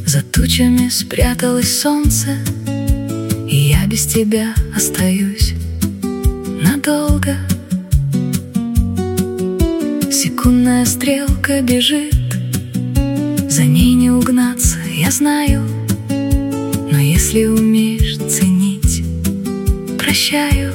За тучами спряталось солнце, и я без тебя остаюсь надолго. Секундная стрелка бежит, за ней не угнаться, я знаю. Но если умеешь ценить, прощаю.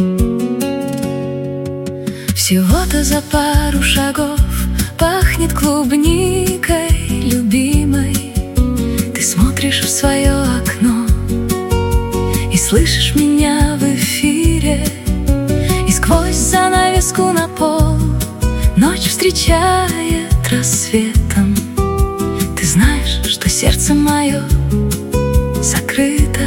Всего-то за пару шагов пахнет клубникой любимой. Ты смотришь в свое окно и слышишь меня в эфире. И сквозь занавеску на пол ночь встречает рассветом. Ты знаешь, что сердце мое закрыто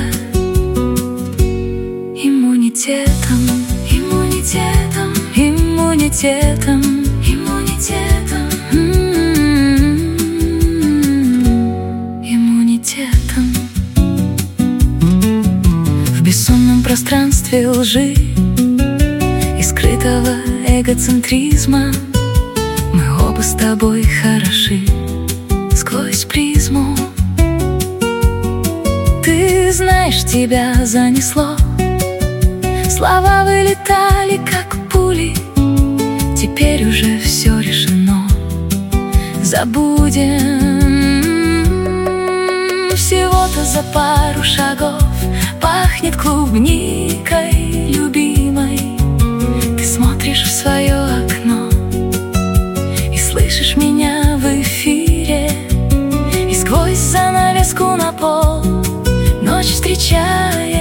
иммунитетом, иммунитетом, иммунитетом, иммунитетом, иммунитетом. В бессонном пространстве лжи и скрытого эгоцентризма мы оба с тобой хороши сквозь призму. Ты знаешь, тебя занесло, слова вылетали, как пули. Теперь уже все решено, забудем. Всего-то за пару шагов пахнет клубникой любимой. Ты смотришь в свое окно и слышишь меня в эфире. И сквозь занавеску на пол ночь встречает